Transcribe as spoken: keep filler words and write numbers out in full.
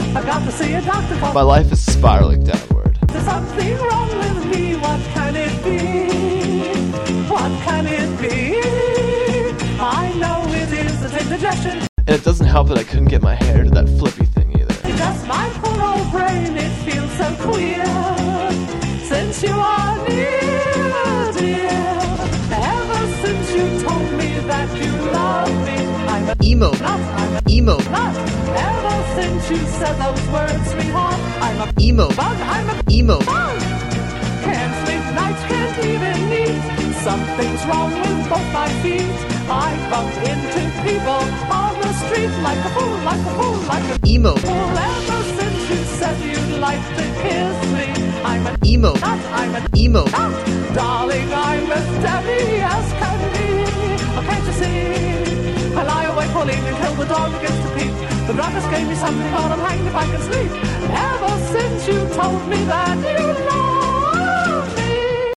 I got to see a doctor for My life is spiraling downward. There's something wrong with me, what can it be? What can it be? I know it is the indigestion. And it doesn't help that I couldn't get my hair to that flippy thing either. It's just my poor old brain, it feels so queer. Since you are near, dear. Ever since you told me that you love me, I'm a Emo. nut, I'm a Emo. nut. Ever since you said those words, sweetheart, I'm a Emo. bug, I'm a Emo. bug. Can't sleep nights, can't even eat. Something's wrong with both my feet. I bumped into people on the street like a fool, like a fool, like a Emo. fool. Ever since you said you'd like to kiss me, I'm an Emo. nut, I'm an Emo. nut. Darling, I'm as deadly as can be. Oh, can't you see? I lie awake calling until the dog begins to peep. The druggist gave me something, but I'm hanged if I can sleep. Ever since you told me that you